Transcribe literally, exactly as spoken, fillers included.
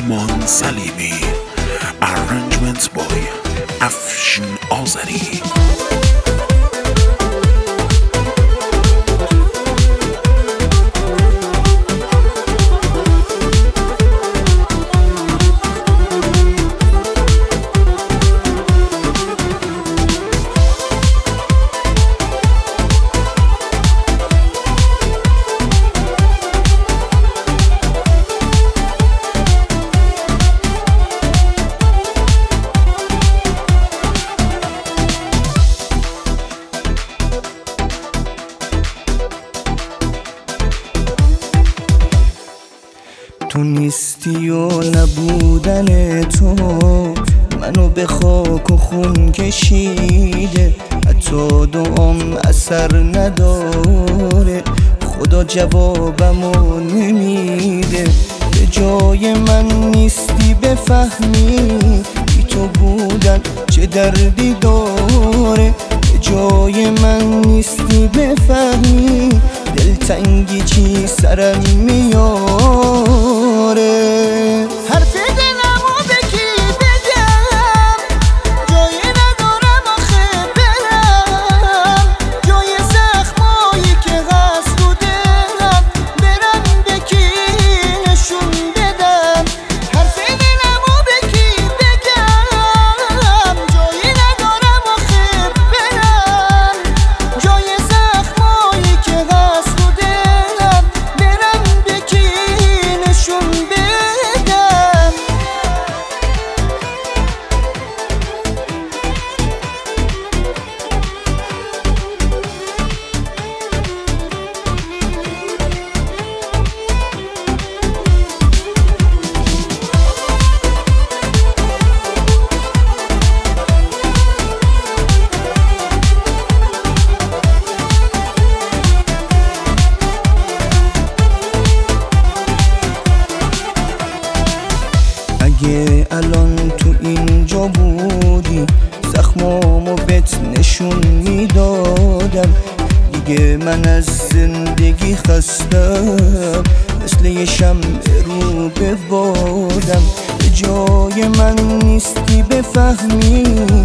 ایمان سلیمی. Arrangements by افشین آذری. تو نیستی و نبودن تو منو به خاک و خون کشیده، حتی دعام اثر نداره، خدا جوابمو نمیده. به جای من نیستی بفهمی بی تو بودن چه دردی داره، به جای من نیستی بفهمی دلتنگی چی سرم میاره. حرف دلمو به کی بگم، جایی ندارم آخه برم، جای زخمایی که هست تو دلم برم به کی نشون بدم. حرف دلمو به کی بگم، جایی ندارم آخه برم، جای زخمایی که هست تو دلم برم به کی نشون بدم. اگه الان تو اینجا بودی زخمامو بهت نشون میدادم، دیگه من از زندگی خستم، مثل یه شمع رو به بادم. به جای من نیستی بفهمی